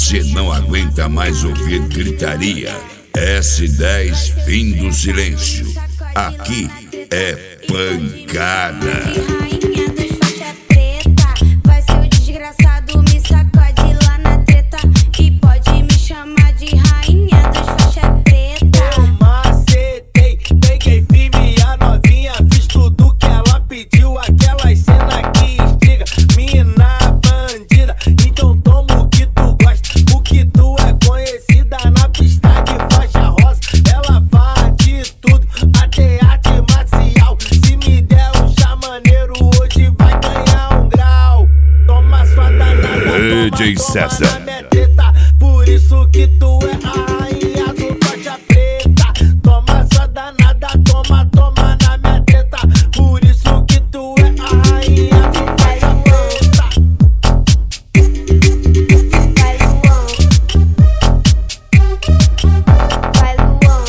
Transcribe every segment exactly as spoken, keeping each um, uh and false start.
você não aguenta mais ouvir gritaria, S dez, fim do silêncio. Aqui é pancada. D J César. Por isso que tu é a rainha do faixa preta. Toma sua danada, toma, toma na minha teta. Por isso que tu é a rainha do faixa preta. Vai Luan, vai Luan.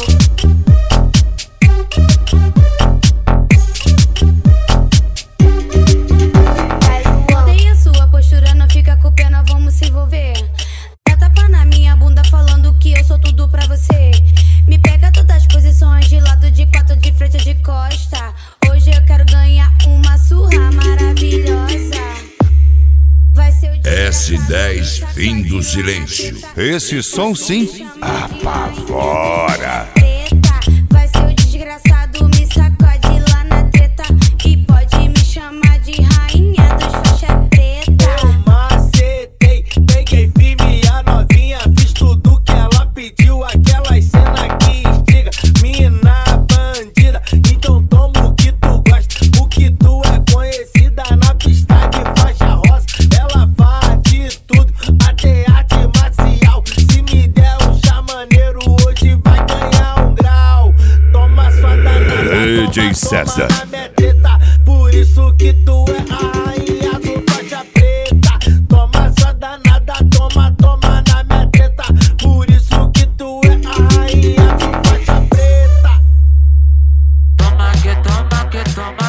Odeio a sua postura, não fica com pena, vamos se envolver. Dá tapa na minha bunda falando que eu sou tudo pra você. Me pega todas as posições, de lado, de quatro, de frente ou de costa. Hoje eu quero ganhar uma surra maravilhosa. Vai ser o dia S dez, fim do silêncio. Esse som sim apavora. Vai ser o desgraçado, me sacode lá na treta. E pode me chamar de rainha dos faixa preta. Macetei, peguei firme a novinha, fiz tudo que ela pediu. Aquelas cenas que instiga, mina bandida. Então toma o que tu gosta, o que tu é conhecida na pista de faixa rosa. Ela faz de tudo, até arte marcial. Se me der um chá maneiro, hoje vai ganhar um grau. Toma sua danada, D J toma, César. toma na minha teta. Por isso que tu é a